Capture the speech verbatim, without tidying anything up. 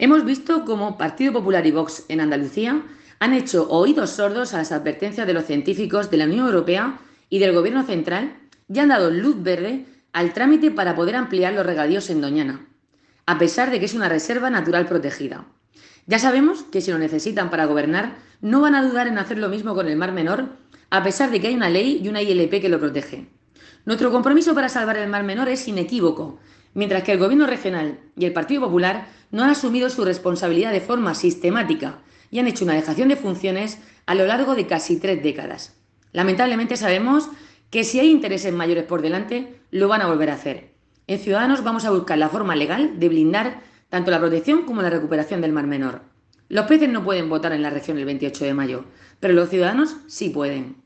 Hemos visto cómo Partido Popular y Vox en Andalucía han hecho oídos sordos a las advertencias de los científicos de la Unión Europea y del Gobierno central y han dado luz verde al trámite para poder ampliar los regadíos en Doñana, a pesar de que es una reserva natural protegida. Ya sabemos que si lo necesitan para gobernar, no van a dudar en hacer lo mismo con el Mar Menor, a pesar de que hay una ley y una I L P que lo protege. Nuestro compromiso para salvar el Mar Menor es inequívoco, mientras que el Gobierno regional y el Partido Popular no han asumido su responsabilidad de forma sistemática y han hecho una dejación de funciones a lo largo de casi tres décadas. Lamentablemente sabemos que si hay intereses mayores por delante, lo van a volver a hacer. En Ciudadanos vamos a buscar la forma legal de blindar tanto la protección como la recuperación del Mar Menor. Los peces no pueden votar en la región el veintiocho de mayo, pero los ciudadanos sí pueden.